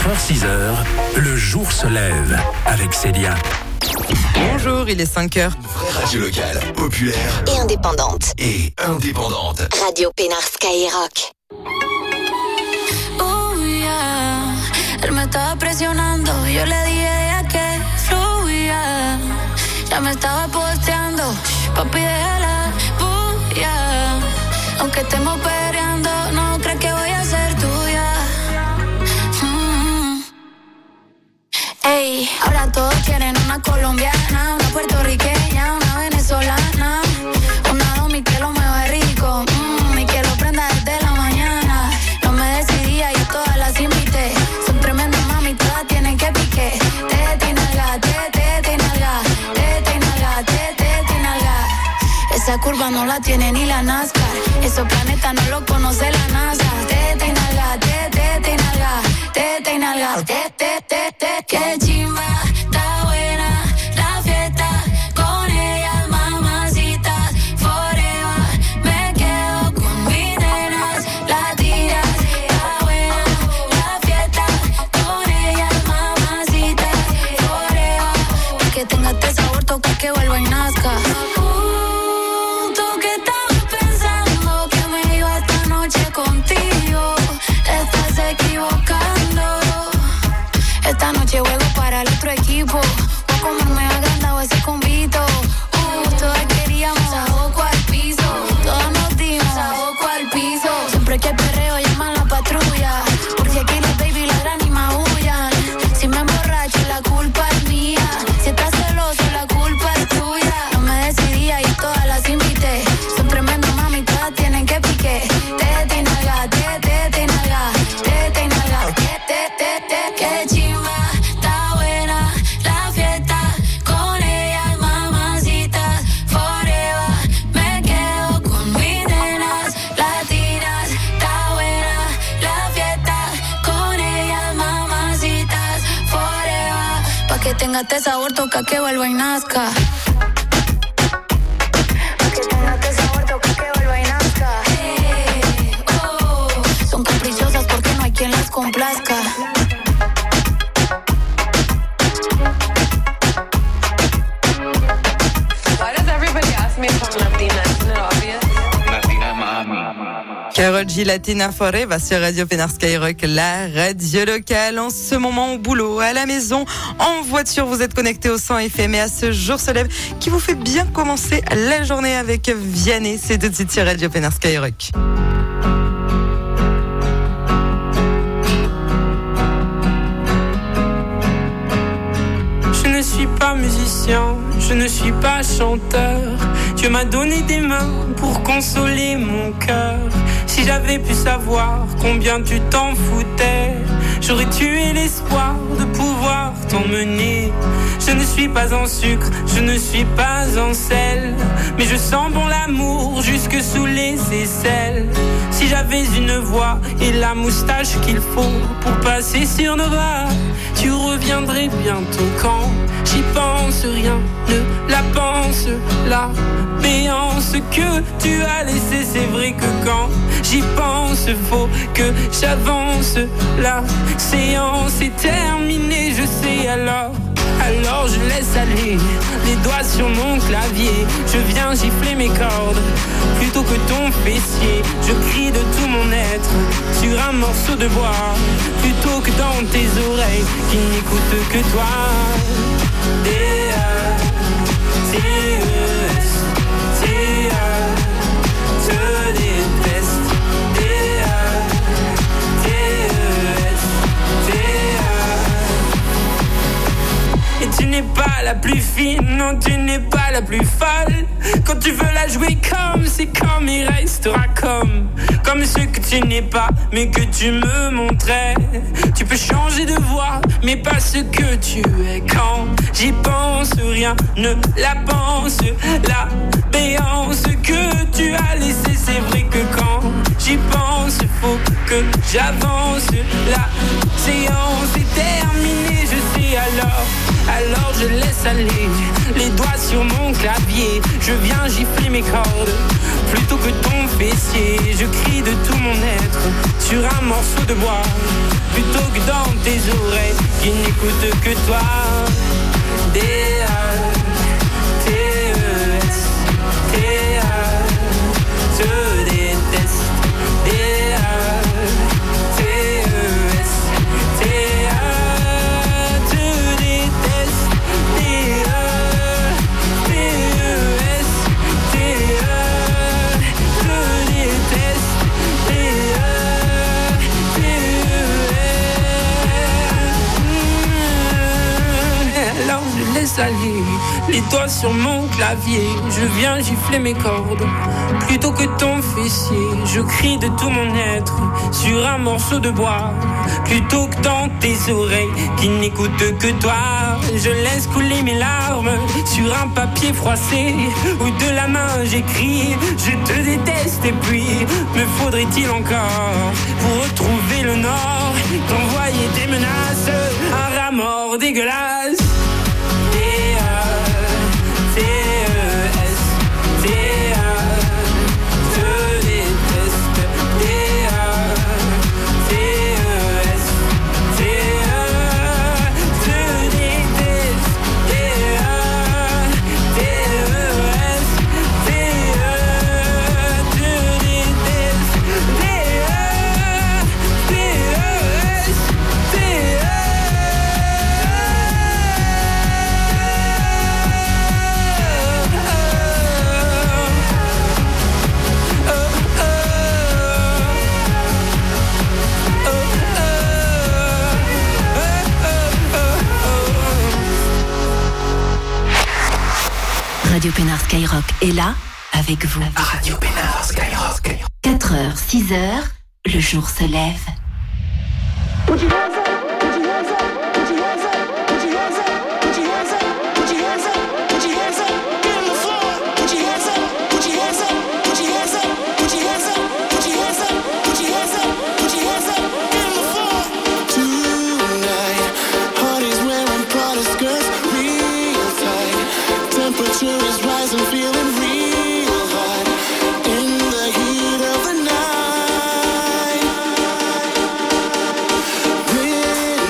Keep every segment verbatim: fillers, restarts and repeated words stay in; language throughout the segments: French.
quatre heures six heures, le jour se lève avec Célia. Bonjour, il est cinq heures. Vraie radio locale, populaire et indépendante. Et indépendante. Radio Pénard Skyrock. Oh yeah, él me estaba presionando, yo le dije ya que fluya. Ya me estaba posteando, papi déjala, bulla. Aunque estemos peleando, no crees que voy a ser tuya. Mm. Ey, ahora todos quieren una colombiana, una puertorriqueña, una venezolana, una domi que lo mueva rico, mm, y que lo prenda desde la mañana. No me decidía, yo todas las invité. Son tremendas mami, todas tienen que pique. Tete y nalga, tete y nalga, tete y nalga, tete y nalga. Esa curva no la tiene ni la NASCAR. Esos planetas no lo conoce la NASA. Tete y nalga, tete y nalga, tete y nalga, tete, tete, qué chimba. Está buena la fiesta con ellas, mamacitas, forever. Me quedo con mis nenas latinas. Está buena la fiesta con ellas, mamacitas, forever. Pa' que tenga este sabor, toca que vuelva y nazca. Uh, tú que estabas pensando que me iba esta noche contigo, te estás equivocando. Esta noche juego para el otro equipo. Voy a comerme agrandado ese convito. Uh, todas queríamos a boco al piso. Todas nos dimos a boco al piso. Siempre que perreo llaman la patrulla. Por si aquí los baby ladran y maullan. Si me emborracho la culpa es mía. Si estás celoso la culpa es tuya. No me decidía y todas las invité. Son tremendas mami, todas tienen que pique. Tete y nalga, tete y nalga, tete y nalga, tete, tete, qué chimba. Está buena la fiesta con ellas, mamacitas, forever. Me quedo con mis nenas latinas. Está buena la fiesta con ellas, mamacitas, forever. Pa' que tenga este sabor, toca que vuelva y nazca. Pa' que tenga este sabor, toca que vuelva y nazca. Hey, oh. Son caprichosas porque no hay quien las complazca. Why does everybody ask me if I'm Latina? Isn't it obvious? Latina mami. Karol G, Latina Forever sur Radio Pénard Skyrock, la radio locale. En ce moment au boulot, à la maison, en voiture, vous êtes connectés au cent F M et à ce jour se lève qui vous fait bien commencer la journée avec Vianney. C'est tout de suite sur Radio Pénard Skyrock. Je ne suis pas musicien, je ne suis pas chanteur. Dieu m'a donné des mains pour consoler mon cœur. Si j'avais pu savoir combien tu t'en foutais, j'aurais tué l'espoir de pouvoir t'emmener. Je ne suis pas en sucre, je ne suis pas en sel, mais je sens bon l'amour jusque sous les aisselles. Si j'avais une voix et la moustache qu'il faut pour passer sur nos bras, tu reviendrais bientôt quand j'y pense, rien ne la pense. La béance que tu as laissée, c'est vrai que quand j'y pense, faut que j'avance. La séance est terminée, je sais alors. Alors je laisse aller les doigts sur mon clavier. Je viens gifler mes cordes plutôt que ton fessier. Je crie de tout mon être sur un morceau de bois plutôt que dans tes oreilles qui n'écoutent que toi. D A T E S, T A, te déteste. D A T E S, T A. Et tu n'es pas la plus fine, non tu n'es pas la plus folle. Quand tu veux la jouer comme, c'est comme, il restera comme. Comme ce que tu n'es pas, mais que tu me montrais. Tu peux changer de voix, mais pas ce que tu es. Quand j'y pense, rien ne la pense. La béance que tu as laissée, c'est vrai que quand j'y pense, faut que j'avance. La séance est terminée, je sais alors. alors je laisse aller les doigts sur mon clavier. Je viens gifler mes cordes plutôt que ton fessier. Je crie de tout mon être sur un morceau de bois plutôt que dans tes oreilles qui n'écoutent que toi. D A T E S T A je déteste. D A T E S T A je déteste. D A T E S T A je déteste. D A T E S. Alors je laisse aller les doigts sur mon clavier. Je viens gifler mes cordes plutôt que ton fessier. Je crie de tout mon être sur un morceau de bois plutôt que dans tes oreilles qui n'écoutent que toi. Je laisse couler mes larmes sur un papier froissé où de la main j'écris je te déteste. Et puis me faudrait-il encore pour retrouver le nord t'envoyer des menaces, un rat mort dégueulasse. T E S T A je déteste. D A T E S T A je déteste. D A T E S T A je déteste. D A T E S T A. Radio Pénard Skyrock est là avec vous. Radio Pénard Skyrock. quatre heures, six heures, le jour se lève. Feeling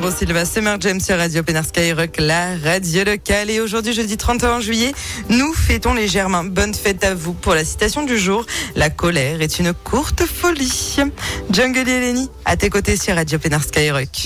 Alejandro Silva, Summer Jam sur Radio Pénard Skyrock, la radio locale. Et aujourd'hui, jeudi trente et un juillet, nous fêtons les Germains. Bonne fête à vous. Pour la citation du jour, la colère est une courte folie. Jungle et Lenny, à tes côtés sur Radio Pénard Skyrock.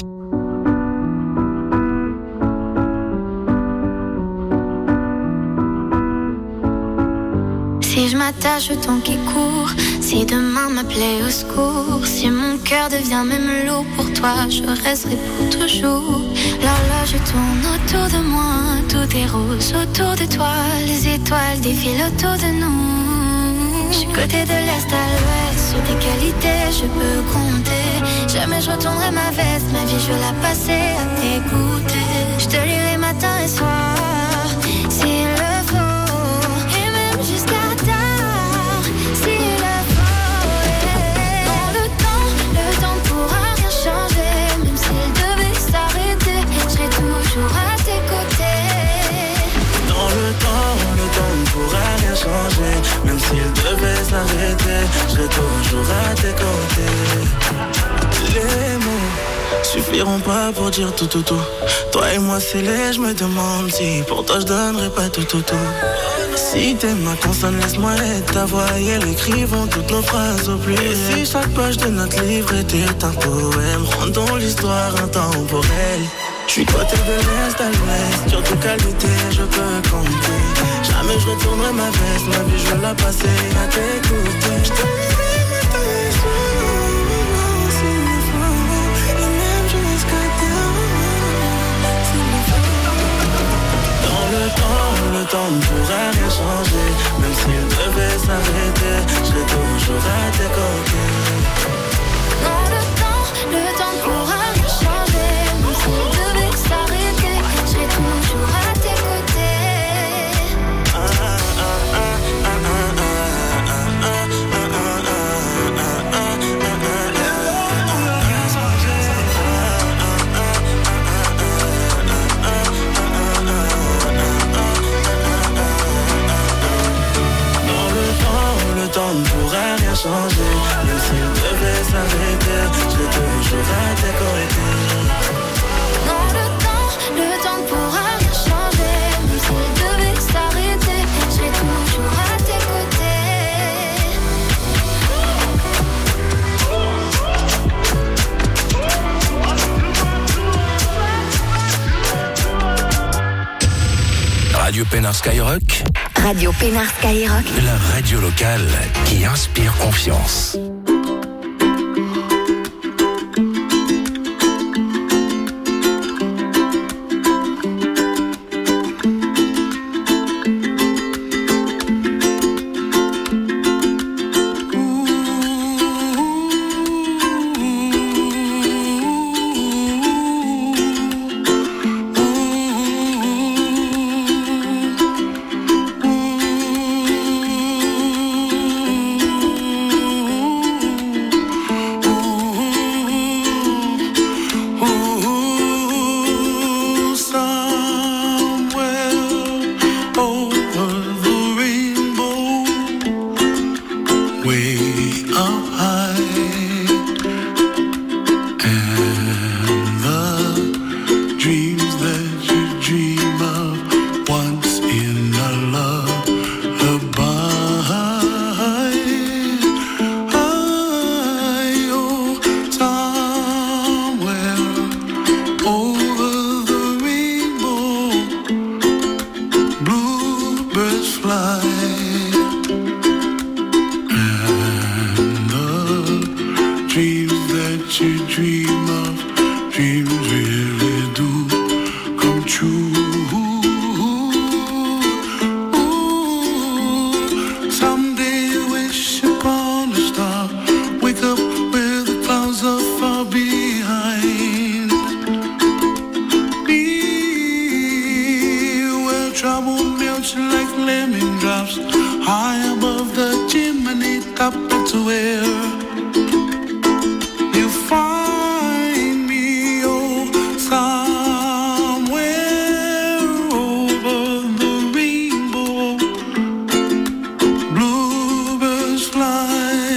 Si je m'attache au temps qui court, si demain m'appelait au secours, si mon cœur devient même lourd pour toi, je resterai pour toujours. L'horloge tourne autour de moi, tout est rose autour de toi, les étoiles défilent autour de nous. Je suis côté de l'est à l'ouest, sur tes qualités je peux compter. Jamais je retournerai ma veste, ma vie je veux la passer à t'écouter. Je te lirai matin et soir, s'il le faut, et même jusqu'à à tes côtés. Dans le temps, le temps ne pourra rien changer. Même s'il devait s'arrêter, je serai toujours à tes côtés. Les mots suffiront pas pour dire tout tout tout. Toi et moi c'est les, je me demande si pour toi je donnerais pas tout tout tout. Si t'es ma consonne, laisse-moi être ta voix et l'écrivons toutes nos phrases au plus. Et si chaque page de notre livre était un poème, rendons l'histoire intemporelle. Je suis côté de l'est à l'ouest, sur tes qualités je peux compter. Jamais je retournerai ma veste, ma vie je veux la passer à t'écouter. Je te lirai matin et soir, s'il le faut, et même jusqu'à demain, s'il le faut. Dans le temps, le temps ne pourra rien changer. Même s'il devait s'arrêter, je serai toujours à tes côtés. Dans le temps, le temps ne pourra rien changer. Même s'il devait s'arrêter, je serai toujours à tes côtés. Ah, ah, ah, ah, ah, ah, ah, ah, le temps ne pourra rien changer. Même s'il devait s'arrêter, je serai toujours à tes côtés. Non, le temps, le temps ne pourra rien changer. Même s'il devait s'arrêter, je serai toujours à tes côtés. Radio Pénard Skyrock. Radio Pénard Skyrock. La radio locale qui inspire confiance.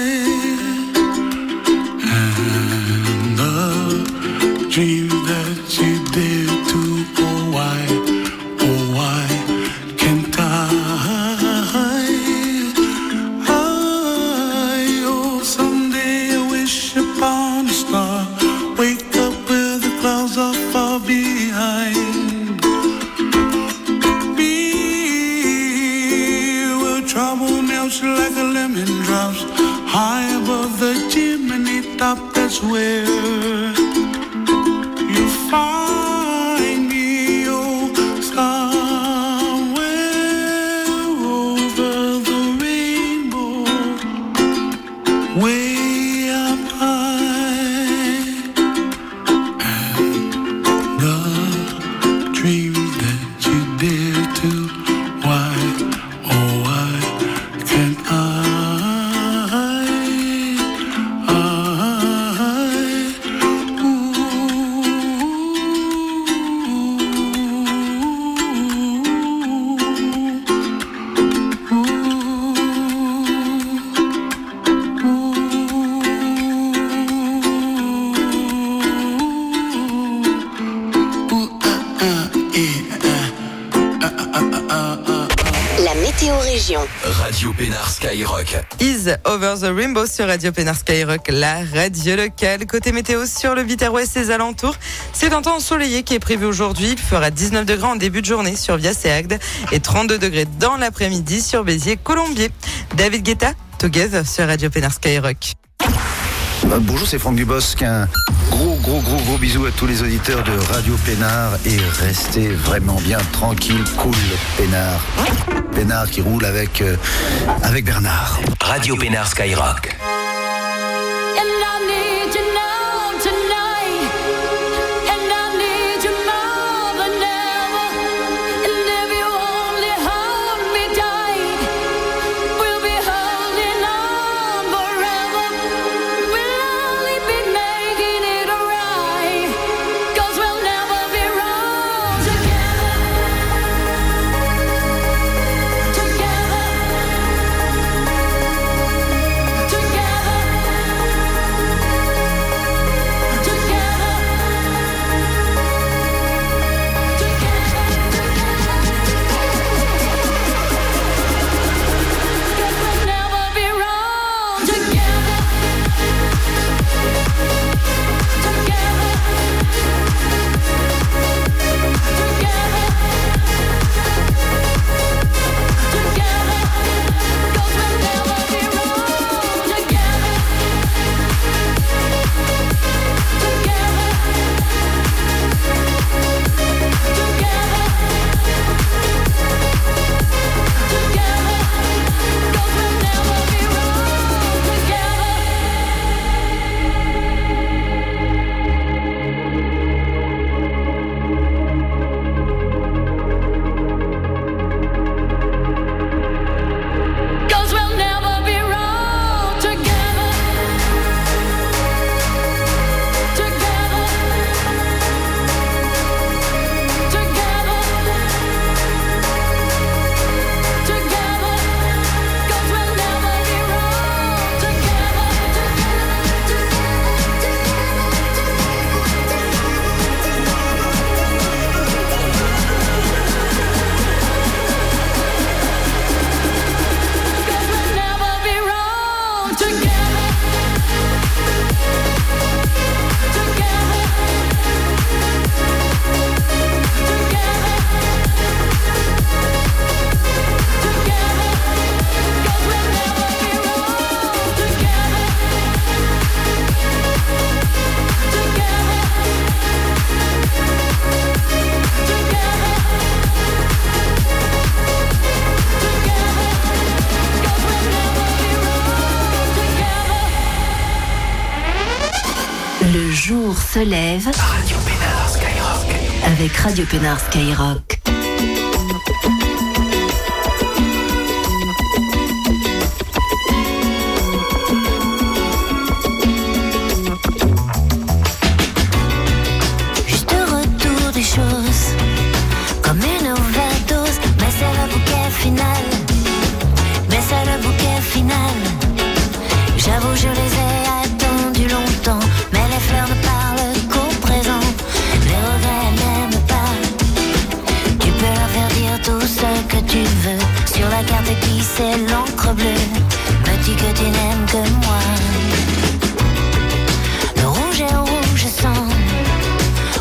Dream that clouds are far behind me, where trouble melts like a lemon drops high above the chimney top. That's where you find me, oh, somewhere over the rainbow, way up high. And the dreams that you dare to, why, oh why can't I? Radio Pénard Skyrock. Is Over the Rainbow sur Radio Pénard Skyrock, la radio locale. Côté météo sur le Biterrois et ses alentours, c'est un temps ensoleillé qui est prévu aujourd'hui. Il fera dix-neuf degrés en début de journée sur Vias et Agde et trente-deux degrés dans l'après-midi sur Béziers et Colombier. David Guetta, Together sur Radio Pénard Skyrock. Bonjour, c'est Franck Dubosc. Un gros, gros, gros, gros bisou à tous les auditeurs de Radio Pénard et restez vraiment bien tranquille, cool, Pénard. Pénard qui roule avec, euh, avec Bernard. Radio Pénard Skyrock. Le jour se lève. Radio Pénard Skyrock. Avec Radio Pénard Skyrock. Juste retour des choses, comme une overdose, mais c'est le bouquet final. Mais c'est le bouquet final. J'avoue, je les ai attendus longtemps, mais les fleurs ne parlent qu'au présent. Les regrets n'aiment pas. Tu peux leur faire dire tout ce que tu veux. Sur la carte écrite, c'est l'encre bleue. Me dis que tu n'aimes que moi. Le rouge est rouge sang.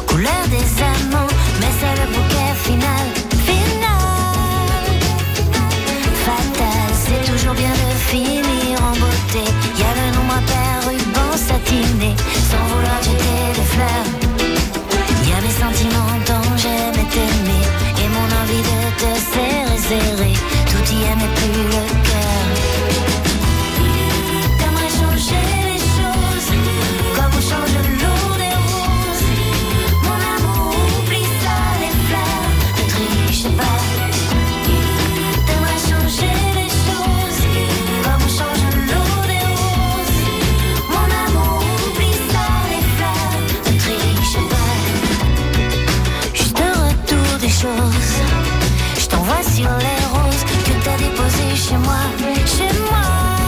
destinée, sans vouloir jeter des fleurs. Il y a mes sentiments dont j'aimais t'aimer, et mon envie de te serrer, serrer. Tout y est mais plus le cœur. T'aimerais changer les choses, comme on change l'eau des roses. Mon amour, oublie ça, les fleurs, ne triche pas. T'aimerais changer les choses, comme on change l'eau des roses. Mon amour, oublie ça, les fleurs, ne triche pas. Juste un retour des choses, je t'envoie sur les roses que t'as déposées chez moi, chez moi,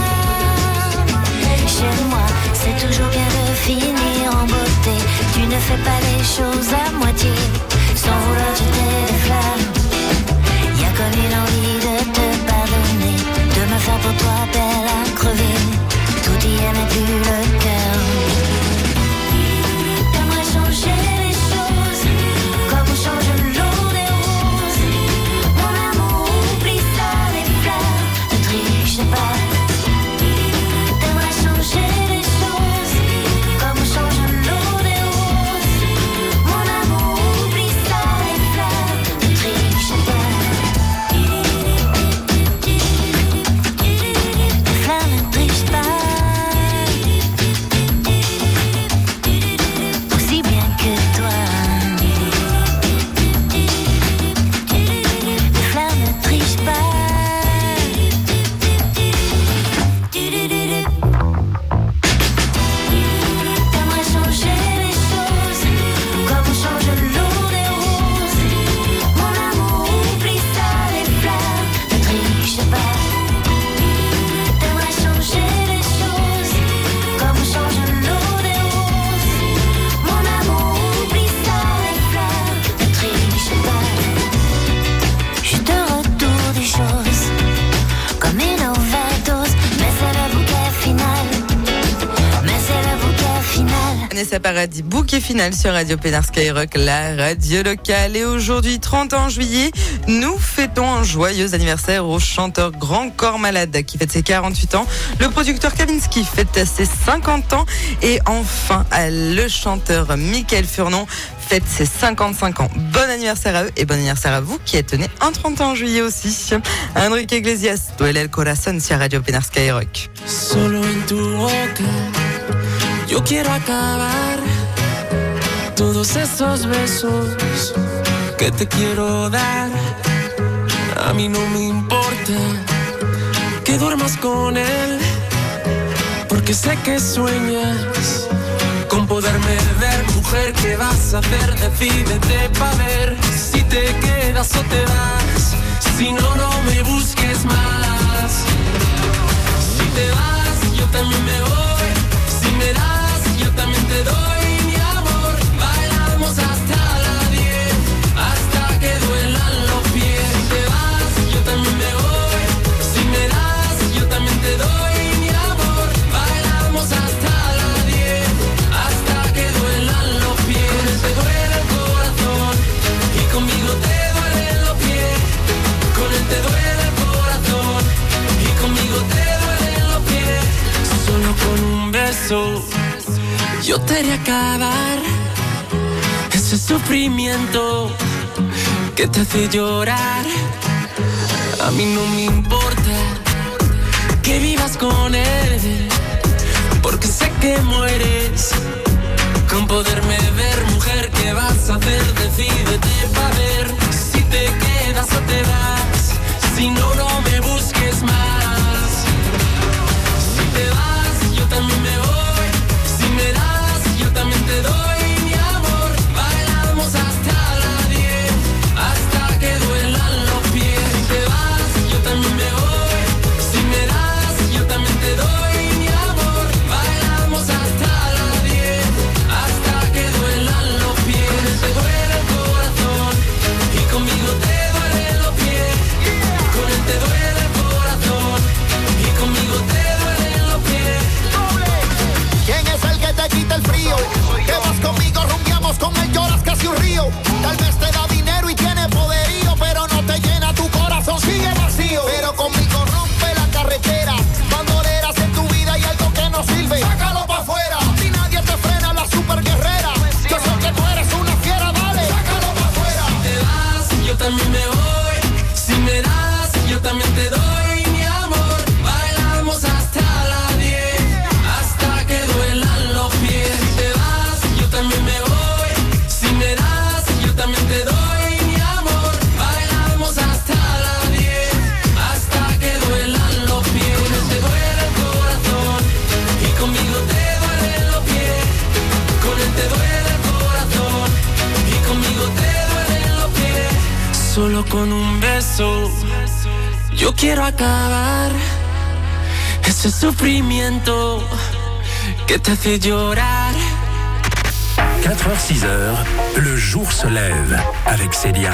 chez moi. C'est toujours bien de finir en beauté. Tu ne fais pas les choses à moitié, sans vouloir jeter des fleurs. Y a comme une envie de te pardonner, de me faire pour toi belle à crever. Tout y est mais plus le cœur. T'aimerais changer les choses, comme on change l'eau des roses. Mon amour, oublie ça, les fleurs, ne triche pas. T'aimerais changer les choses, comme on change l'eau des roses. Mon amour, oublie ça, les fleurs, ne triche pas. Les fleurs ne trichent pas, aussi bien que toi. Les fleurs ne trichent pas. T'aimerais changer les choses, comme on change l'eau des roses. Mon amour, oublie ça, les fleurs, ne triche pas. T'aimerais changer les choses, comme on change l'eau des roses. Mon amour, oublie ça, les fleurs, ne triche pas. Juste un retour des choses, comme une overdose, mais c'est le bouquet final. Mais c'est le bouquet final. Vanessa Paradis, bouquet final sur Radio Pénard Skyrock, la radio locale. Et aujourd'hui, trente juillet, nous fêtons un joyeux anniversaire au chanteur Grand Corps Malade qui fête ses quarante-huit ans. Le producteur Kavinsky fête ses cinquante ans. Et enfin, le chanteur Mickaël Furnon fête ses cinquante-cinq ans. Bon anniversaire à eux et bon anniversaire à vous qui êtes nés un trente juillet aussi. Enrique Iglesias, Duele el Corazón sur Radio Pénard Skyrock. Solo en tu boca yo quiero acabar todos esos besos que te quiero dar. A mí no me importa que duermas con él, porque sé que sueñas con poderme ver. Mujer, ¿qué vas a hacer? Decídete pa' ver si te quedas o te vas. Si no, no me busques más. Si te vas, yo también me voy. Si me das, yo también te doy mi amor. Bailamos hasta las diez, hasta que duelan los pies. Si te vas, yo también me voy. Si me das, yo también te doy mi amor. Bailamos hasta las diez, hasta que duelan los pies. Te duele el corazón y conmigo te duelen los pies. Con él te duele el corazón y conmigo te duelen los pies. Solo con un beso yo te haré acabar ese sufrimiento que te hace llorar. A mí no me importa que vivas con él, porque sé que mueres con poderme ver. Mujer, ¿qué vas a hacer? Decídete pa' ver si te quedas o te vas. Si no, no me busques más. Si te vas, yo también me voy. Si me das, yo también te doy mi amor. Bailamos hasta las diez, hasta que duelan los pies. Si te vas, yo también me voy. Si me das, yo también te doy mi amor. Bailamos hasta las diez, hasta que duelan los pies. Te duele el corazón y conmigo te duelen los pies. Con él te duele el corazón y conmigo te duelen los pies. ¿Quién es el que te quita el frío? Que vas conmigo, rumbiamos con él, lloras casi un río. Tal vez te da dinero y tiene poderío, pero no te llena tu corazón, sigue vacío. Pero conmigo rompe la carretera, bandoleras en tu vida y algo que no sirve, sácalo pa' afuera. solo con un beso. Yo quiero acabar ese sufrimiento que te hace llorar. quatre heures six heures, le jour se lève avec Célia.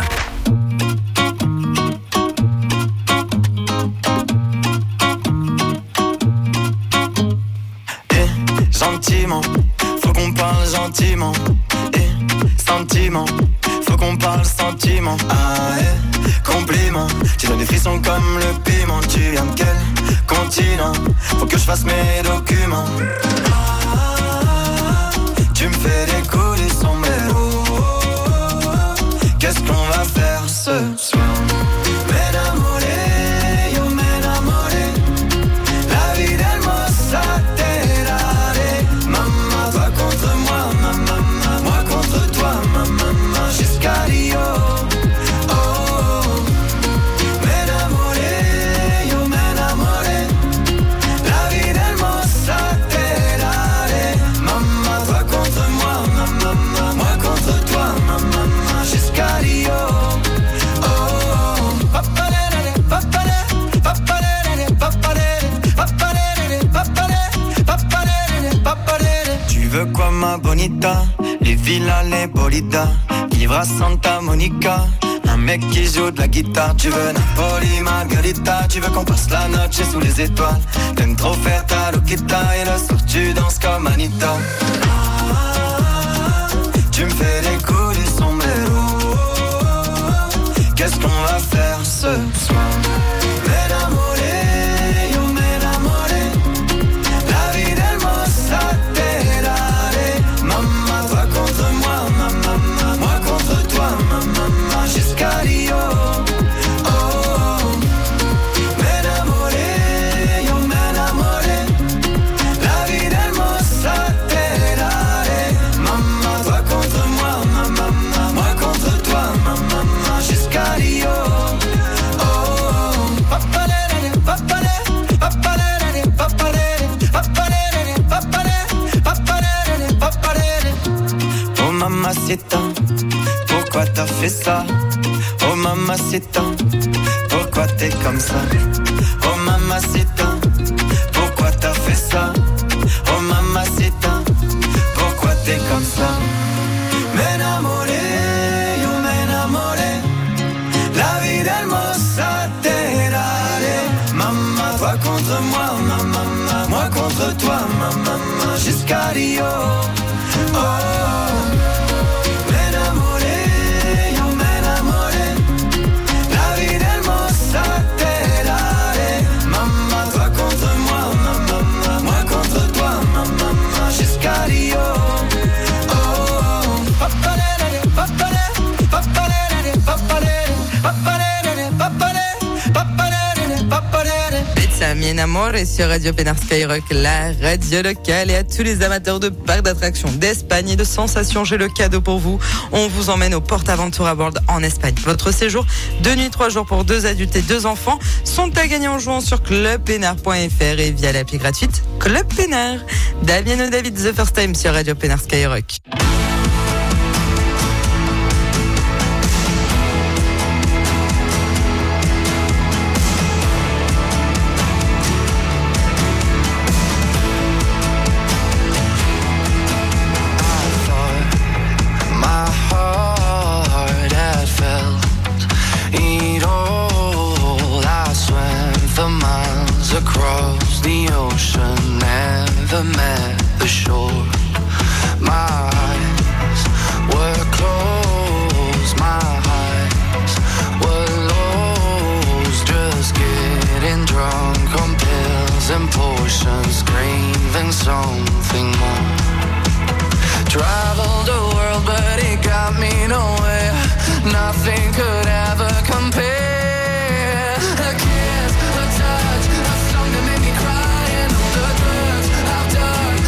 Eh, gentiment, faut qu'on parle gentiment. Eh, sentiment, faut qu'on parle sentiment. Ah, eh, compliment, tu donnes des frissons comme le piment. Tu viens de quel continent? Faut que je fasse mes documents. Tu me fais décoller sombrero. Qu'est-ce qu'on va faire ce soir? M'enamoré, yo m'enamoré. La vida hermosa te daré. Maman, toi contre moi, maman, moi contre toi, maman, jusqu'à Rio. Oh, oh. M'enamoré, yo m'enamoré. La vida hermosa te daré. Maman, toi contre moi, maman, moi contre toi, maman, jusqu'à Rio. Oh, oh. Papalere, papalere, papalere, papalere, papalere, papalere, papalere, papalere. Tu veux quoi ma bonita? Les villas, les bolidas, vivre à Santa Monica. Un mec qui joue de la guitare. Tu veux Napoli, Margarita. Tu veux qu'on passe la noche sous les étoiles. T'aimes trop faire ta loquita. Et le soir tu danses comme Anita. Tu me fais décoller sombrero. Qu'est-ce qu'on va faire ce soir? M'enamoré, yo m'enamoré. La vida hermosa te daré. Maman, toi contre moi, maman, moi contre toi, maman, jusqu'à Rio. Oh, oh. M'enamoré, yo m'enamoré. La vida hermosa te daré. Maman, toi contre moi, maman, moi contre toi, maman, jusqu'à Rio. Oh, oh. Papalere, papalere, papalere, papalere, papalere, papalere, papalere, papalere. Oh mamacita, pourquoi t'as fait ça? Oh mamacita, pourquoi t'es comme ça? Oh mamacita, pourquoi t'as fait ça? Oh mamacita, pourquoi t'es comme ça? M'enamoré, yo m'enamoré. La vida hermosa te daré. Maman, toi contre moi, maman, moi contre toi, maman, jusqu'à Rio. Oh, oh. M'enamoré, yo m'enamoré. La vida hermosa te daré. Maman, toi contre moi, maman, moi contre toi, maman, jusqu'à Rio. Oh, oh. Papalere, papalere, papalere, papalere, papalere, papalere, papalere, papalere. Pizza Mien Amore sur Radio Pénard Skyrock, la radio locale. Et à tous les amateurs de parcs d'attractions d'Espagne et de sensations, j'ai le cadeau pour vous. On vous emmène au PortAventura World en Espagne. Votre séjour de nuit, trois jours pour deux adultes et deux enfants sont à gagner en jouant sur club pénard point f r et via l'appli gratuite Club Pénard. Damien et David, The First Time sur Radio Pénard Skyrock. Across the ocean, never met the shore. My eyes were closed, my eyes were closed. Just getting drunk on pills and potions, craving something more. Traveled the world, but it got me nowhere. Nothing could ever compare. A kiss, a touch, a song that made me cry, and all the drugs I've done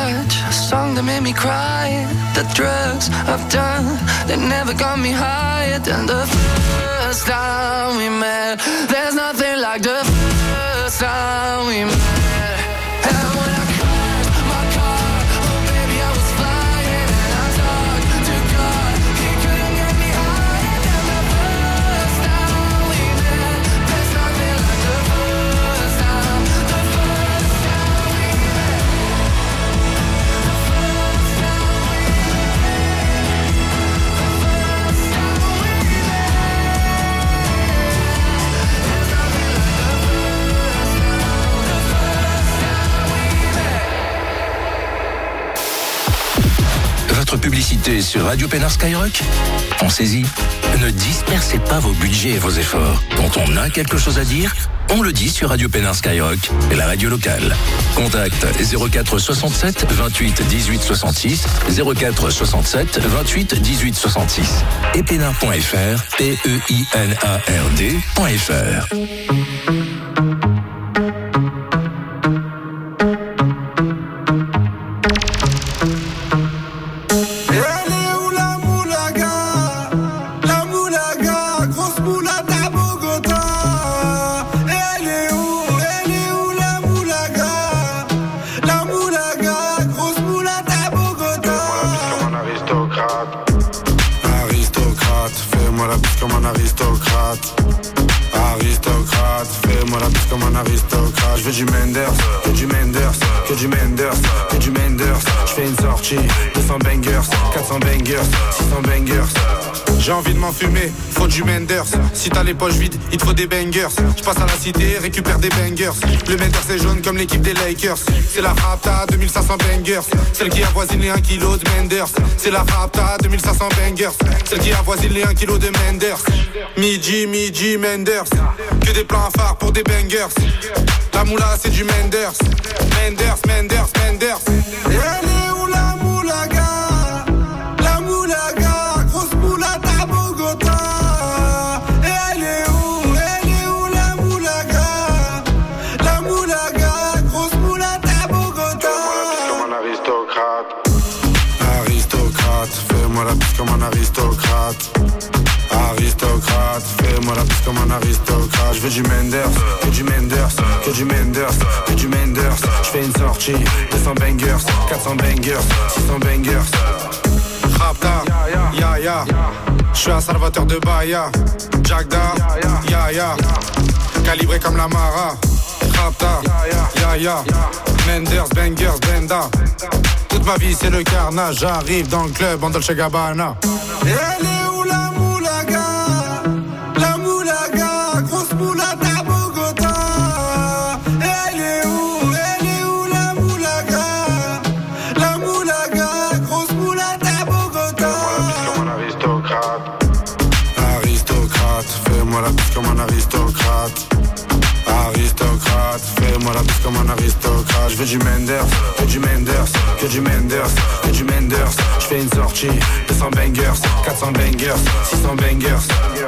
touch, a song that made me cry. The drugs I've done, they never got me higher than the first time we met. There's nothing like the first time we met. And when I crashed my car, oh baby I was flying, and I talked to God, he couldn't get me higher than the first time we met. There's nothing like the first time, the first time we met. The first time we met. The first time we met. There's nothing like the first time, the first time we met. Votre publicité sur Radio Pénard Skyrock? Pensez-y. Ne dispersez pas vos budgets et vos efforts. Quand on a quelque chose à dire, on le dit sur Radio Pénard Skyrock et la radio locale. Contact zéro quatre soixante-sept vingt-huit dix-huit soixante-six, zéro quatre soixante-sept vingt-huit dix-huit soixante-six et pénard point f r, P E I N A R D point F R. Elle est où la moulaga? La moulaga, grosse moulade à Bogota. Elle est où? Elle est où la moulaga? La moulaga, grosse moulade à Bogota. Fais-moi la bise comme un aristocrate. Aristocrate, fais-moi la bise comme un aristocrate. Aristocrate, fais-moi la bise comme un aristocrate. Je veux du Menders, que du Menders, que du Menders, que du Menders. Je fais une sortie, deux cents bangers, quatre cents bangers, six cents bangers. J'ai envie de m'enfumer, faut du Menders. Si t'as les poches vides, il te faut des bangers. Je passe à la cité, récupère des bangers. Le Menders est jaune comme l'équipe des Lakers. C'est la Rapta, deux mille cinq cents bangers. Celle qui avoisine les un kilo de Menders. C'est la Rapta, deux mille cinq cents bangers. Celle qui avoisine les un kilo de Menders. Midi, midi, Menders. Que des plans phares pour des bangers. La moula c'est du Menders. Menders, Menders, Menders. Et elle est où la moulaga? La moulaga, grosse moulade à Bogota. Et elle est où? Elle est où la moulaga? La moulaga, grosse moulade à Bogota. Fais-moi la bise comme un aristocrate. Aristocrate, fais-moi la bise comme un aristocrate. Aristocrate, fais-moi la bise comme un aristocrate. Je veux du Menders, que du Menders, que du Menders, que du Menders. Je fais une sortie, deux cents bangers, quatre cents bangers, six cents bangers. Rapta, ya ya, je suis un salvateur de Bahia. Jagda, ya ya, calibré comme la Mara. Rapta, ya ya, Menders, bangers, benda. Toute ma vie c'est le carnage, j'arrive dans le club en Dolce Gabbana. Et elle est où la moulaga? La moulaga, grosse moulade à Bogota. Et elle est où? Elle est où la moulaga? La moulaga, grosse moulade à Bogota. Fais-moi la bise comme un aristocrate. Aristocrate, fais-moi la bise comme un aristocrate. Aristocrate, fais-moi la bise comme un aristocrate. Je veux du Menders, que du Menders, que du Menders, que du Menders. Je fais une sortie, deux cents bangers, quatre cents bangers, six cents bangers.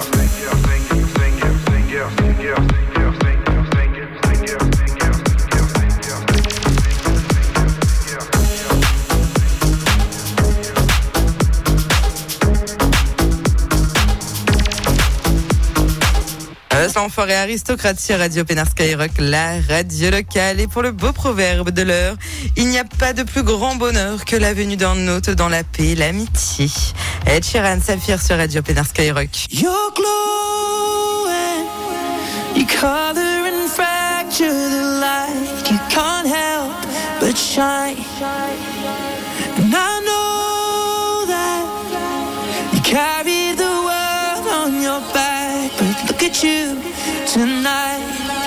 L'enfoiré aristocrate sur Radio Pénard Skyrock, la radio locale. Et pour le beau proverbe de l'heure, il n'y a pas de plus grand bonheur que la venue d'un hôte dans la paix et l'amitié. Ed Sheeran, Saphir sur Radio Pénard Skyrock. You're glowing, you color and fracture the light. You can't help but shine. And I know that you carry the world on your back, but look at you tonight.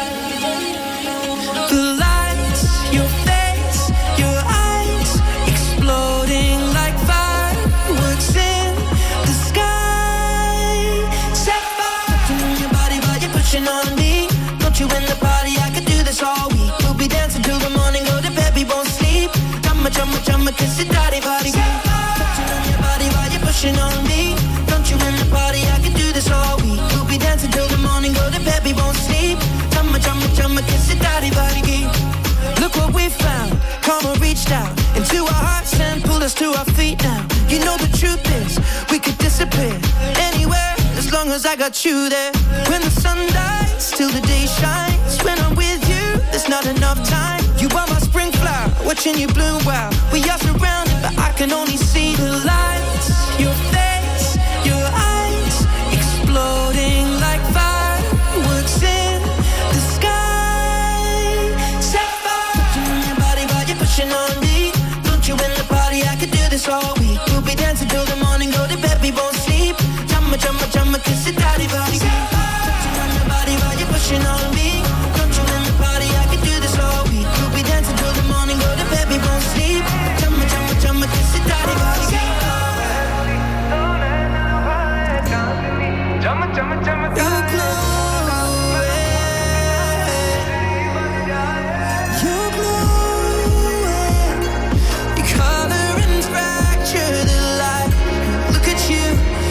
The lights, your face, your eyes, exploding like fireworks in the sky. Set fire to your body while you're pushing on me. Don't you in the party, I could do this all week. We'll be dancing till the morning, go to bed, we won't sleep. Chumma, chumma, chumma, kiss it, daddy, body. Touching on your body while you're pushing on me. Don't you in the party, I could do this all week. We'll be dancing till the morning, go to bed, we won't sleep. Chumma, chumma, chumma, kiss it, daddy, body. Look what we found, karma reached out into our hearts and pulled us to our feet now. You know the truth is, we could disappear anywhere as long as I got you there. When the sun dies, till the day shines. When I'm with you, there's not enough time. You are my spring flower, watching you bloom wild. We are surrounded, but I can only see the lights. Your face, your eyes, exploding like fireworks in the sky. Set fire to your body while you're pushing on me. Don't you in the party, I could do this all week. We'll be dancing till the morning, go to bed, we won't sleep. Jumma, jumma, jumma, kiss it, daddy, body. Touching on your body while you're pushing on me. Don't you in the party, I could do this all week. We'll be dancing till the morning, go to bed, we won't sleep. Jumma, jumma, jumma, kiss it, daddy, body. Jumma, jumma, jumma, you glow. You glow. You color and fracture the light. Look at you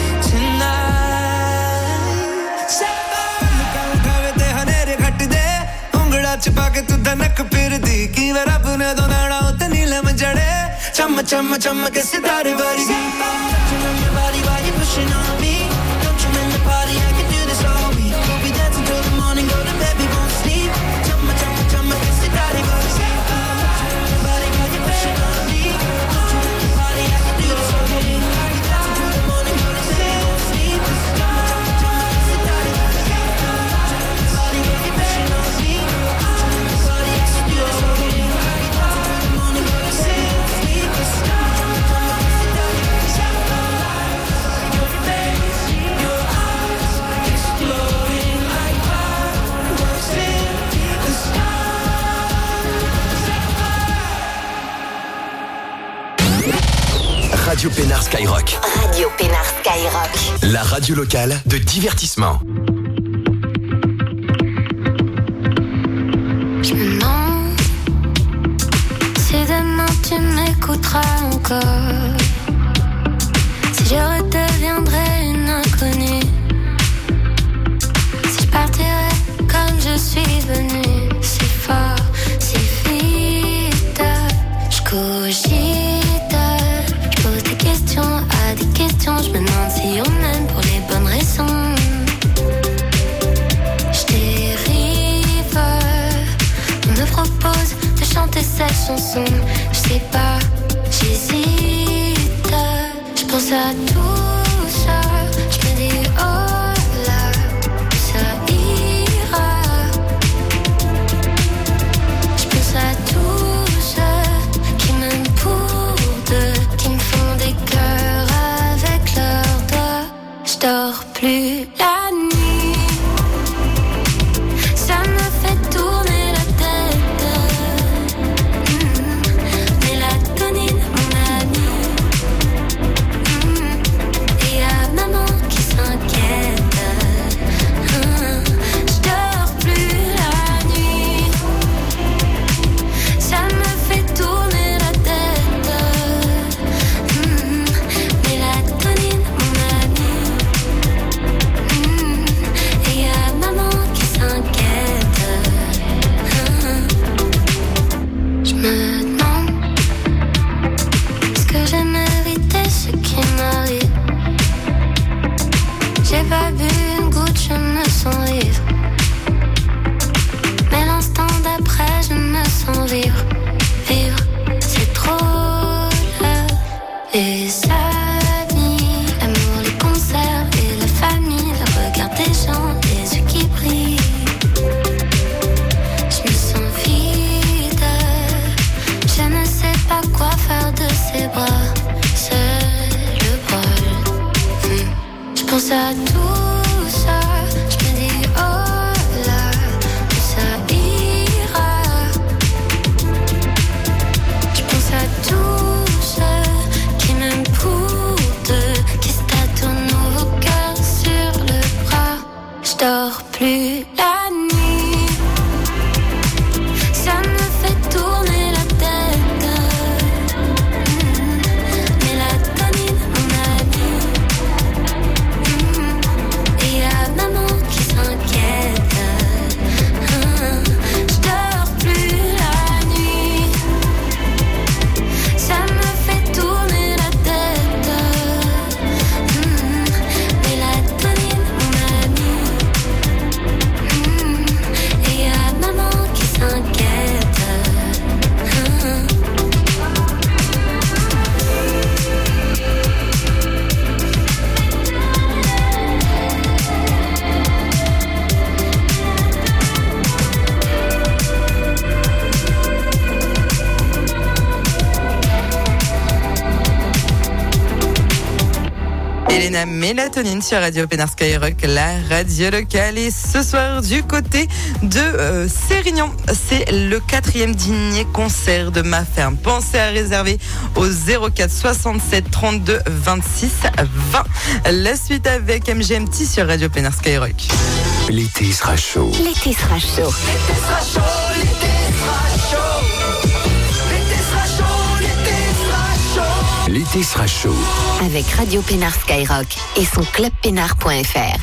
tonight. Sapphire. te hanere ghat de ungla ch pa ke tu dhanak phirdi ki var apne do nana ut neelam jade cham cham cham ke sitare bari touching on your body while you're pushing on me. Don't you in the party, I can do this all week. We'll be dancing till the morning, go to bed, we won't sleep. Cham cham cham ke sitare bari touching on your body while you're pushing on me. Don't you in the party, I can do this all week. We'll be dancing till the morning, go to bed, we won't sleep. Cham cham ke sitare bari touching on your body while you're pushing on me. Don't you in the party, I can do this all week. We'll be dancing till the morning, go to bed, we won't sleep. Cham cham ke sitare bari. Your face, your eyes, exploding like fireworks in the sky. Radio Pénard Skyrock. Radio Pénard Skyrock. La radio locale de divertissement. Je me demande si demain tu m'écouteras encore. Si je redeviendrai une inconnue. Si je partirai comme je suis venue. Si fort, si vite. Je cogite. Je pose des questions à des questions. Je me demande si on aime pour les bonnes raisons. Je dérive. On me propose de chanter cette chanson. Je sais pas, j'hésite. Je pense à tout ça. Je me dis oh là, ça ira. Je pense à tous ceux qui m'aiment pour deux, qui me font des cœurs avec leurs doigts. Je dors plus la nuit. Ça me fait tourner la tête. Mmh. Mélatonine, mon ami. Mmh. Et y'a maman qui s'inquiète. Mmh. Je dors plus la nuit. Ça me fait tourner la tête. Mmh. Mélatonine, mon ami. Mmh. Et y'a maman qui s'inquiète. Mmh. Je me demande, est-ce que j'ai mérité ce qui m'arrive? J'ai pas bu une goutte, je me sens vivre. Mais l'instant d'après, je me sens vivre. Vivre, c'est trop l'heure. Les amis, l'amour, les concerts et la famille, le regard des gens, les yeux qui brillent. Je me sens vide. Je ne sais pas quoi faire de ces bras. C'est le bol. Hmm. Je pense à tout ça. Je me dis oh là, ça ira. Je pense à tous ceux qui m'aiment pour deux, qui se tatouent nos cœurs sur le bras. Je dors plus la nuit. Ça me fait tourner la tête. Mmh. Mélatonine, mon ami. Mmh. Elena Mélatonine sur Radio Pénard Skyrock, la radio locale. Et ce soir, du côté de euh, Sérignan, c'est le quatrième dîner concert de Ma Ferme. Pensez à réserver au zéro quatre soixante-sept trente-deux vingt-six vingt. La suite avec M G M T sur Radio Pénard Skyrock. L'été sera chaud. L'été sera chaud. L'été sera chaud, l'été sera chaud. L'été sera chaud, l'été sera chaud. L'été sera chaud. Avec Radio Pénard Skyrock et son club pénard point f r.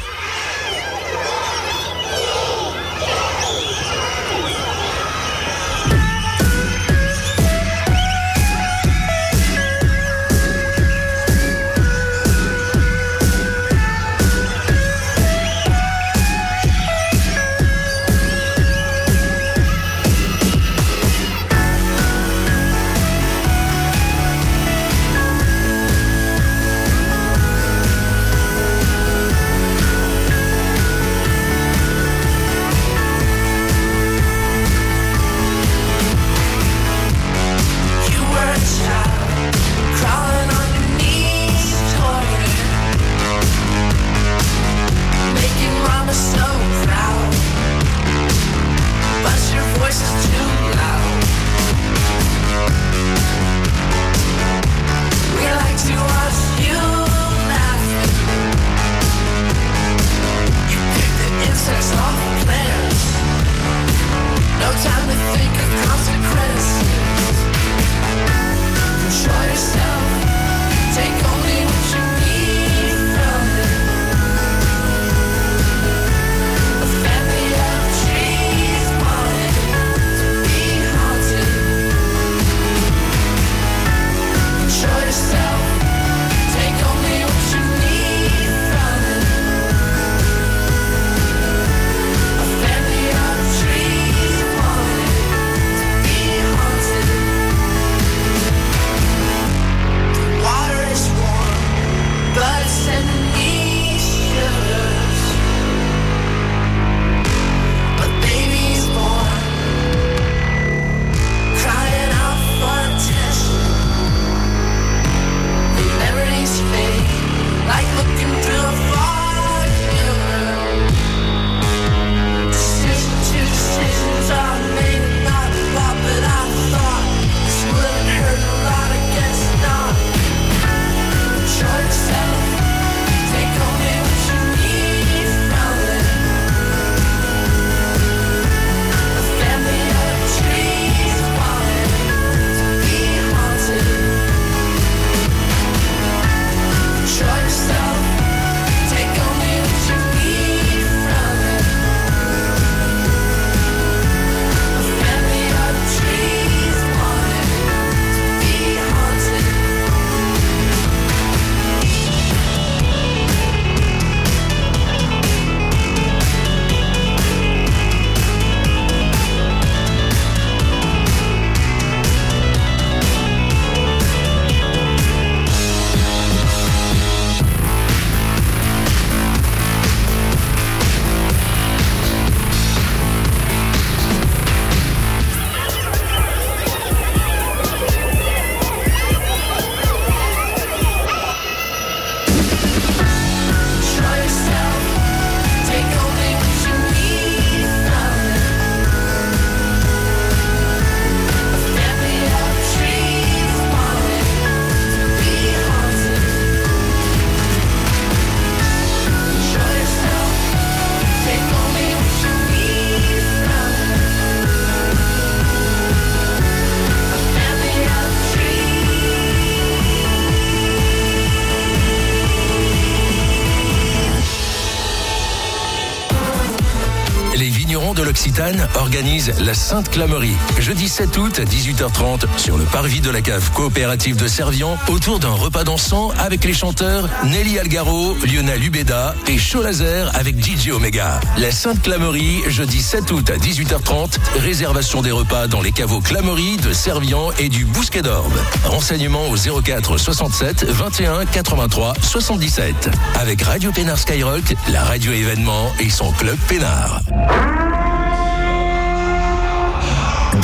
de l'Occitane organise la Sainte Clamerie. Jeudi sept août à dix-huit heures trente sur le parvis de la cave coopérative de Servian, autour d'un repas dansant avec les chanteurs Nelly Algaro, Lionel Ubeda et Show Laser avec D J Omega. La Sainte Clamerie, jeudi sept août à dix-huit heures trente. Réservation des repas dans les caveaux Clamerie de Servian et du Bousquet d'Orbe. Renseignements au zéro quatre soixante-sept vingt et un quatre-vingt-trois soixante-dix-sept. Avec Radio Pénard Skyrock, la radio événement et son club Pénard.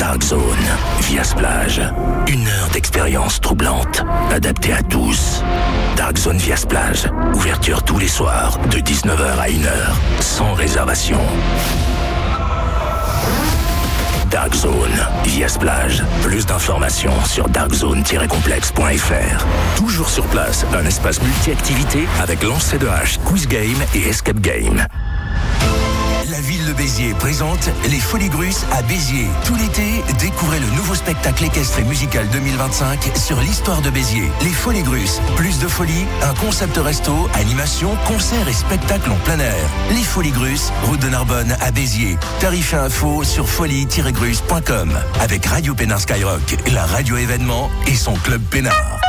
Dark Zone, via Splage. Une heure d'expérience troublante, adaptée à tous. Dark Zone via Splage. Ouverture tous les soirs, de dix-neuf heures à une heure, sans réservation. Dark Zone, via Splage. Plus d'informations sur dark zone tiret complexe point f r. Toujours sur place, un espace multi-activité avec lancer de hache, quiz game et escape game. La ville de Béziers présente les Folies Grusses à Béziers. Tout l'été, découvrez le nouveau spectacle équestre et musical deux mille vingt-cinq sur l'histoire de Béziers. Les Folies Grusses. Plus de folie, un concept resto, animation, concerts et spectacles en plein air. Les Folies Grusses, route de Narbonne à Béziers. Tarif et info sur folie tiret grusse point com. Avec Radio Pénard Skyrock, la radio événement et son club Pénard.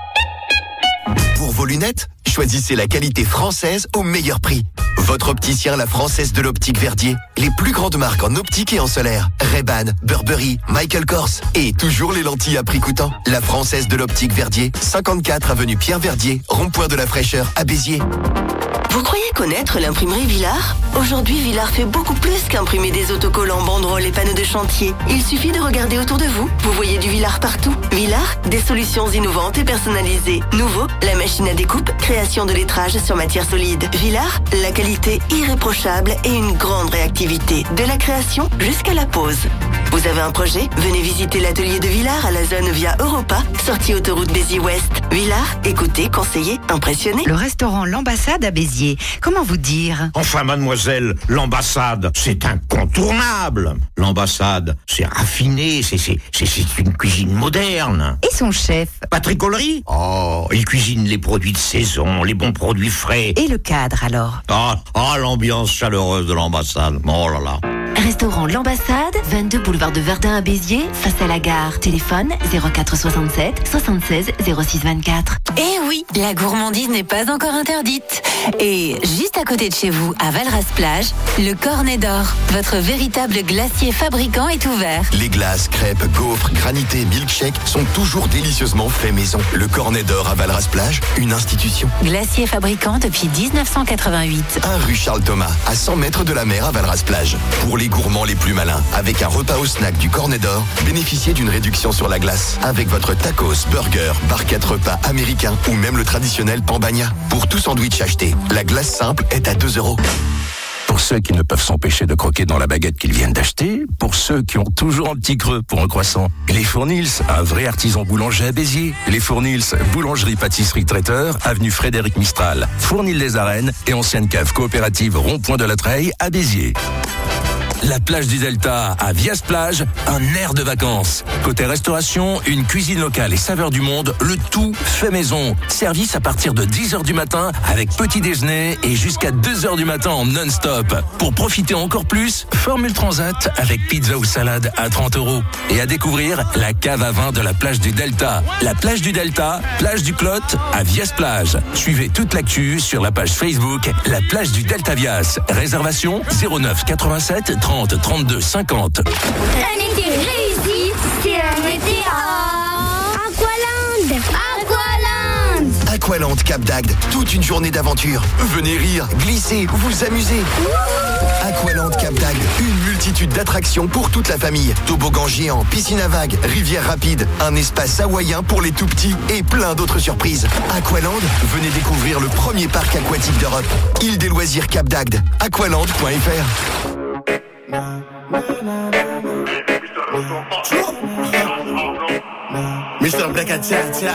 Pour vos lunettes, choisissez la qualité française au meilleur prix. Votre opticien La Française de l'Optique Verdier. Les plus grandes marques en optique et en solaire. Ray-Ban, Burberry, Michael Kors. Et toujours les lentilles à prix coûtant. La Française de l'Optique Verdier. cinquante-quatre avenue Pierre Verdier. Rond-point de la Fraîcheur à Béziers. Vous croyez connaître l'imprimerie Villard ? Aujourd'hui, Villard fait beaucoup plus qu'imprimer des autocollants, banderoles et panneaux de chantier. Il suffit de regarder autour de vous. Vous voyez du Villard partout. Villard, des solutions innovantes et personnalisées. Nouveau, la machine à découpe, création de lettrage sur matière solide. Villard, la qualité irréprochable et une grande réactivité. De la création jusqu'à la pose. Vous avez un projet ? Venez visiter l'atelier de Villard à la zone via Europa, sortie autoroute Béziers-Ouest. Villard, écoutez, conseillez, impressionnez. Le restaurant L'Ambassade à Béziers. Comment vous dire ? Enfin, mademoiselle, l'ambassade, c'est incontournable. L'ambassade, c'est raffiné, c'est, c'est, c'est, c'est une cuisine moderne. Et son chef ? Patrick Ollery ? Oh, il cuisine les produits de saison, les bons produits frais. Et le cadre, alors ? Ah, ah, l'ambiance chaleureuse de l'ambassade. Oh là là. Restaurant L'Ambassade, vingt-deux boulevard de Verdun à Béziers, face à la gare. Téléphone zéro quatre soixante-sept soixante-seize zéro six vingt-quatre. Eh oui, la gourmandise n'est pas encore interdite. Et juste à côté de chez vous, à Valras-Plage, le Cornet d'Or, votre véritable glacier fabricant, est ouvert. Les glaces, crêpes, gaufres, granités, milkshakes sont toujours délicieusement faits maison. Le Cornet d'Or à Valras-Plage, une institution. Glacier fabricant depuis dix-neuf cent quatre-vingt-huit. un rue Charles Thomas, à cent mètres de la mer à Valras-Plage. Pour les gourmands les plus malins, avec un repas au snack du Cornet d'Or, bénéficiez d'une réduction sur la glace. Avec votre tacos, burger, barquette repas américain ou même le traditionnel pambagna. Pour tout sandwich acheté, la glace simple est à deux euros. Pour ceux qui ne peuvent s'empêcher de croquer dans la baguette qu'ils viennent d'acheter, pour ceux qui ont toujours un petit creux pour un croissant, les Fournils, un vrai artisan boulanger à Béziers. Les Fournils, boulangerie, pâtisserie, traiteur, avenue Frédéric Mistral, Fournil-les-Arènes et ancienne cave coopérative Rond-Point de la Treille à Béziers. La plage du Delta à Vias Plage, un air de vacances. Côté restauration, une cuisine locale et saveurs du monde, le tout fait maison. Service à partir de dix heures du matin avec petit déjeuner et jusqu'à deux heures du matin en non-stop. Pour profiter encore plus, Formule Transat avec pizza ou salade à trente euros. Et à découvrir la cave à vin de la plage du Delta. La plage du Delta, plage du Clot à Vias Plage. Suivez toute l'actu sur la page Facebook La plage du Delta Vias. Réservation zéro neuf quatre-vingt-sept trente trente-deux cinquante. Un été réussi, c'est un été à Aqualand. Aqualand. Aqualand Cap d'Agde, toute une journée d'aventure. Venez rire, glisser, vous amuser. Aqualand Cap d'Agde, une multitude d'attractions pour toute la famille. Toboggan géant, piscine à vagues, rivière rapide, un espace hawaïen pour les tout petits et plein d'autres surprises. Aqualand, venez découvrir le premier parc aquatique d'Europe. Île des loisirs Cap d'Agde, aqualand point f r. mister Black à tia tia.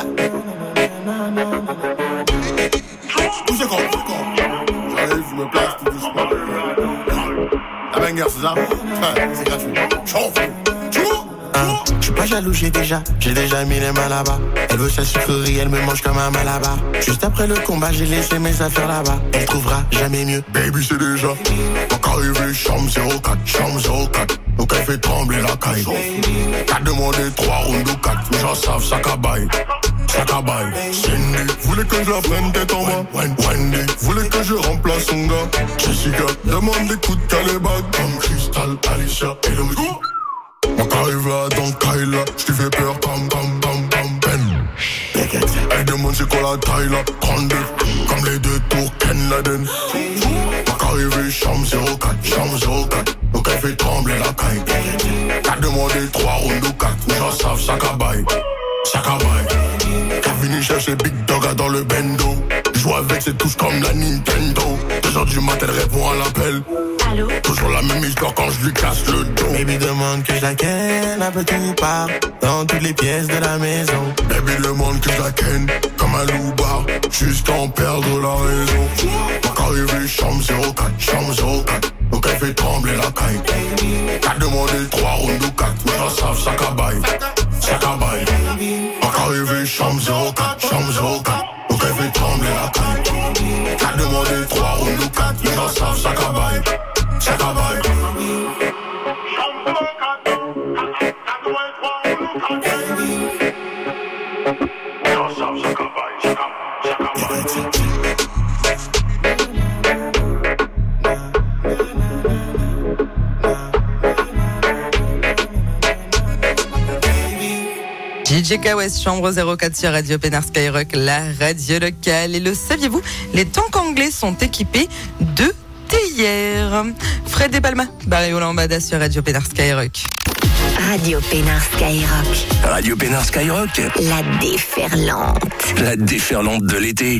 Où c'est qu'on j'arrive, je me place tout doucement. La banger, c'est ça? C'est gratuit. Chauffe. Je suis pas jaloux, j'ai déjà, j'ai déjà mis les mains là-bas. Elle veut sa sucrerie, elle me mange comme un malabar. Juste après le combat, j'ai laissé mes affaires là-bas. Elle trouvera jamais mieux. Baby, c'est déjà. Donc arrivé, chambre zéro quatre, chambre zéro quatre. Donc elle fait trembler la caille. T'as demandé trois rounds ou quatre. Les gens savent, ça cabaye. Ça cabaye. Cindy, voulez que je la prenne tête en bas. Wendy, voulez que je remplace son gars. Jessica, demande des coups de calébag. Comme Crystal, Alicia et Louis. Mon arrivé à Don Kyla, j't'ai fait peur, bam bam bam bam ben. Elle demande c'est quoi la taille là, trente-deux, comme les deux tours Ken Laden. Mon arrivé, chambre zéro quatre, chambre zéro quatre. donc elle fait trembler la caille. T'as demandé trois rounds ou quatre, mais j'en savent chaque abaye, chaque abaye. T'as venu chercher Big Dog dans le bendo. Joue avec ses touches comme la Nintendo. Deux heures du matin, elle répond à l'appel. Allô? Toujours la même histoire quand je lui casse le dos. Baby demande que je la ken, un peu tout part dans toutes les pièces de la maison. Baby demande que je la ken, comme un loup-bar, jusqu'à en perdre la raison. Donc arrivé, chambre zéro quatre, chambre zéro quatre, donc elle fait trembler la caille. T'as demandé trois rounds ou quatre, mais j'en savent chaque abaye, chaque abaye. Donc arrivé, chambre zéro quatre, chambre zéro quatre, donc elle fait trembler la caille. T'as demandé trois rounds ou quatre, mais j'en savent chaque abaye, chaque abaye. D J K West, chambre zéro quatre sur Radio Pénard Skyrock, la radio locale. Et le saviez-vous, les tanks anglais sont équipés de théières. Fred De Palma, Barrio Lambada sur Radio Pénard Skyrock. Radio Pénard Skyrock. Radio Pénard Skyrock. La déferlante. La déferlante de l'été.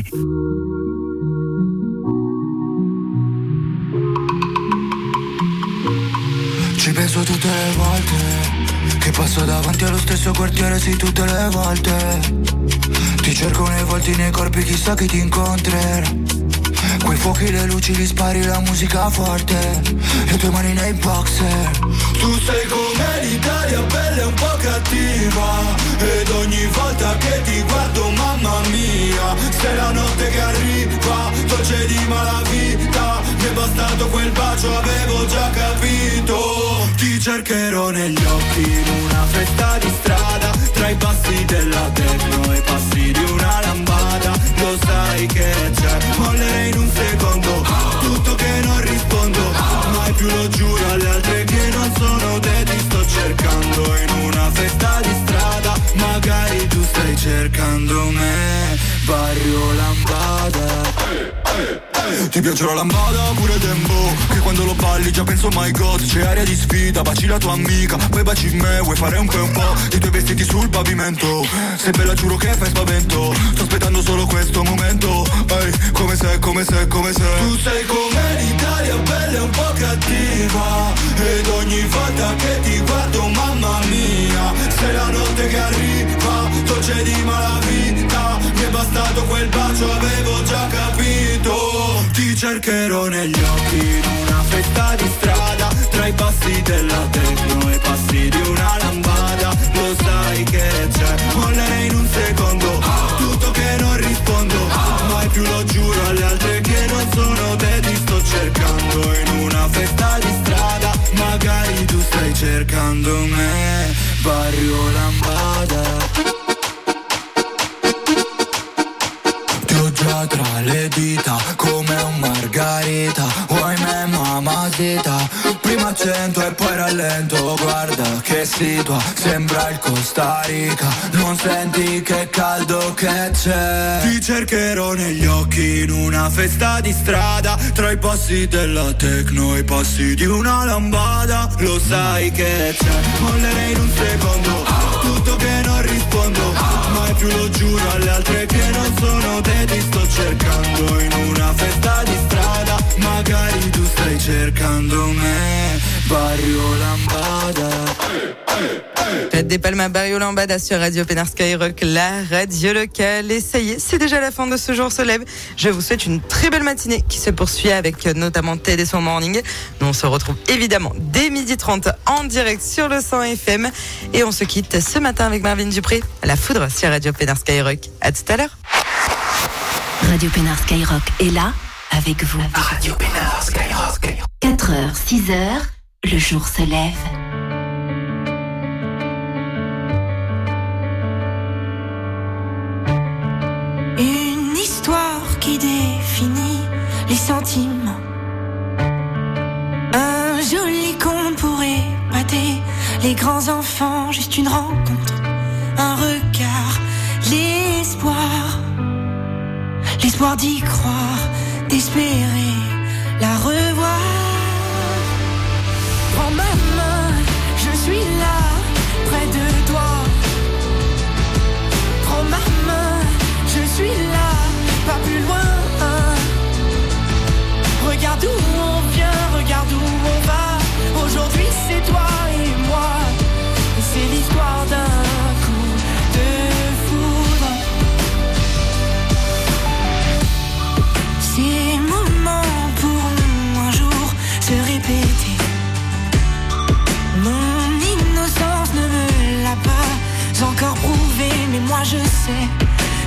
Ci penso tutte le volte che passo davanti allo stesso quartiere, sì, tutte le volte ti cerco nei volti, nei corpi, chissà chi ti incontrerà. Quei fuochi, le luci, li spari, la musica forte, le tue mani nei boxer. Tu sei come l'Italia, bella e un po' cattiva, ed ogni volta che ti guardo, mamma mia, sei la notte che arriva, dolce di malavita. Mi è bastato quel bacio, avevo già capito. Ti cercherò negli occhi in una festa di strada, tra i passi della techno e i passi di una lambada. Lo sai che c'è, mollerei in un secondo, tutto che non rispondo, mai più lo giuro alle altre che non sono te. Ti sto cercando in una festa di strada, magari tu stai cercando me, Barrio Lambada. Ti piace la lambada pure tempo, che quando lo balli già penso my god, c'è aria di sfida, baci la tua amica, poi baci me, vuoi fare un po' un po' i tuoi vestiti sul pavimento. Sei bella, giuro che fai spavento, sto aspettando solo questo momento. Ehi, come sei, come sei, come sei. Tu sei come l'Italia, bella e un po' cattiva, ed ogni volta che ti guardo, mamma mia, sei la notte che arriva, dolce di malavita. Mi è bastato quel bacio, avevo già capito. Ti cercherò negli occhi in una festa di strada, tra i passi della techno e i passi di una lambada. Lo sai che c'è, mollerei in un secondo, tutto che non rispondo, mai più lo giuro alle altre che non sono te. Ti sto cercando in una festa di strada, magari tu stai cercando me, Barrio Lambada. Tra le dita come un margarita, vuoi me mamacita, prima accento e poi rallento, guarda che situa, sembra il Costa Rica, non senti che caldo che c'è. Ti cercherò negli occhi in una festa di strada, tra i passi della techno e i passi di una lambada. Lo sai che c'è, mollerei in un secondo, tutto che non rispondo, mai più lo giuro alle altre che non sono te. Ti sto cercando in una festa di strada, magari tu stai cercando me, Barrio Lambada. Fred De Palma, Barrio Lambada sur Radio Pénard Skyrock, la radio locale. Et ça y est, c'est déjà la fin de ce jour se lève. Je vous souhaite une très belle matinée qui se poursuit avec notamment Ted et son morning. Nous on se retrouve évidemment dès midi trente en direct sur le cent F M. Et on se quitte ce matin avec Marvin Dupré, La Foudre sur Radio Pénard Skyrock. À tout à l'heure. Radio Pénard Skyrock est là avec vous. Radio Pénard Skyrock. quatre heures, six heures, le jour se lève. Une histoire qui définit les sentiments. Un joli conte pour épater les grands enfants. Juste une rencontre, un regard, l'espoir. L'espoir d'y croire, d'espérer la revoir.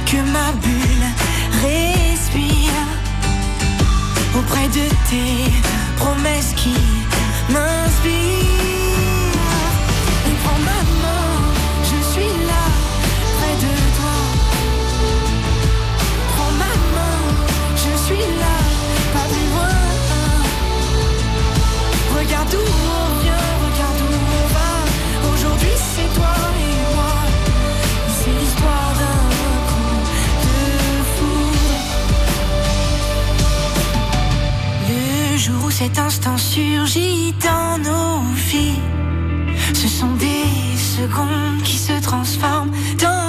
que ma bulle respire auprès de tes promesses qui m'inspirent. Et prends ma main, je suis là, près de toi. Prends ma main, je suis là, pas plus loin. Regarde où on vient, regarde où on va. Aujourd'hui c'est toi et moi. C'est l'histoire d'un coup de foudre. Le jour où cet instant surgit dans nos vies, ce sont des secondes qui se transforment dans